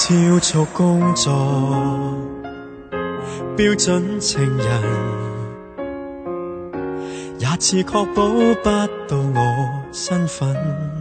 超速工作，標準情人，也似確保不到我身份。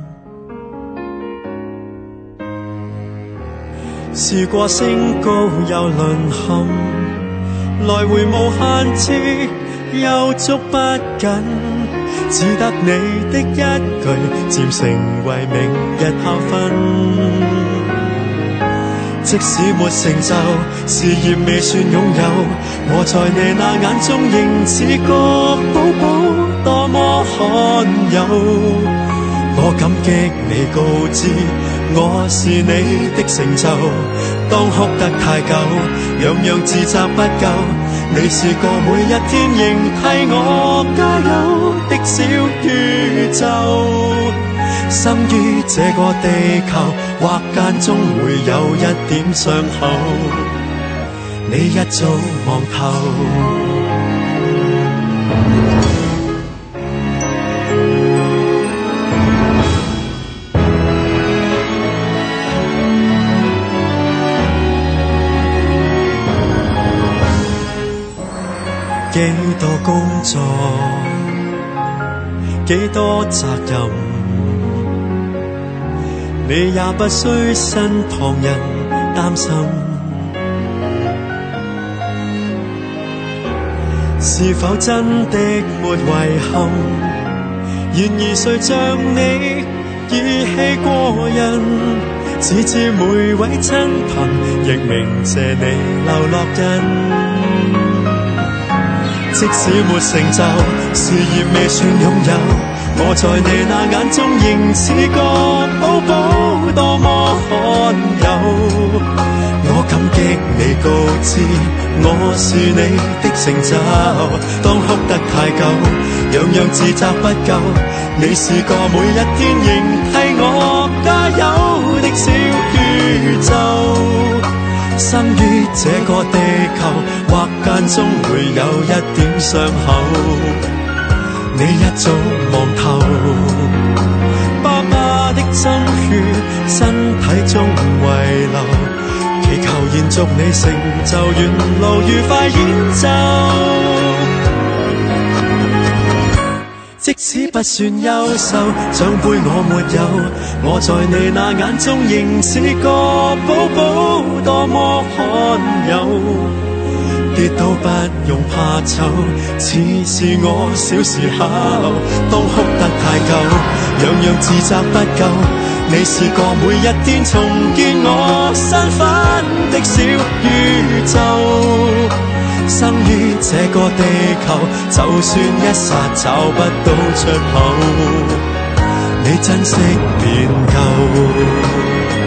試過升高又淪陷，來回無限次又捉不緊，只得你的一句漸成為明日校訓。即使沒成就，事業未算擁有，我在你那眼中仍似個寶寶，多麼罕有。我感激你告知我是你的成就，當哭得太久，樣樣自責不夠，你是個每一天仍替我加油的小宇宙。生於這個地球，或間中會有一點傷口，你一早望透。幾多工作，幾多責任，你也不需身旁人擔心。是否真的沒遺憾？然而誰像你義氣過人，只知每位親朋亦鳴謝你留落印。即使沒成就，事業未算擁有，我在你那眼中仍似個寶寶，多麼罕有。我感激你告知我是你的成就，當哭得太久，樣樣自責不夠，你是個每一天仍替我加油的小宇宙。生於這個地球，或間中會有一點傷口，你一早望透。爸爸的真血，身體中遺留，祈求延續你成就，沿路愉快演奏。即使不算優秀，獎杯我沒有，我在你那眼中仍是個寶寶，多麼罕有。跌倒不用怕醜，似是我小時候，當哭得太久，樣樣自責不夠，你是個每一天重建我身份的小宇宙。生於這個地球，就算一剎找不到出口，你珍惜便夠。